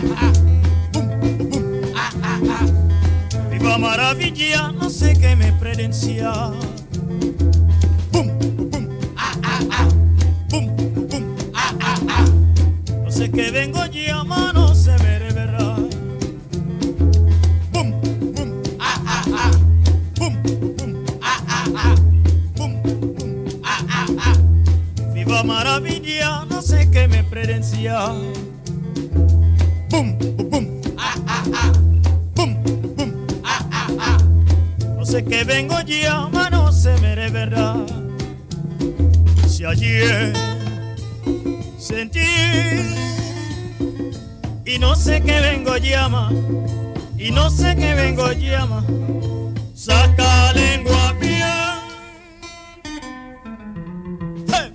Viva maravilla, no sé qué me predencia. No sé qué vengo llama, no se me reverá. Viva maravilla, no sé qué me predencia. No sé qué vengo llama, no se me reverá. Si ayer sentí y no sé qué vengo llama, y no sé qué vengo llama, saca lengua mía. Hey,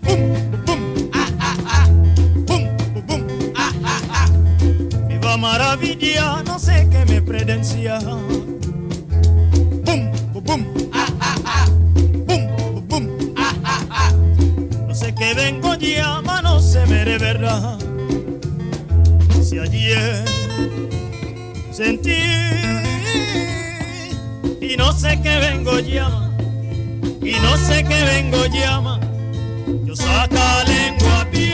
viva maravilla, no sé qué me predencia. No sé qué vengo llama, no se me reverá. Si ayer sentí y no sé qué vengo llama, y no sé qué vengo llama, yo saca lengua pía.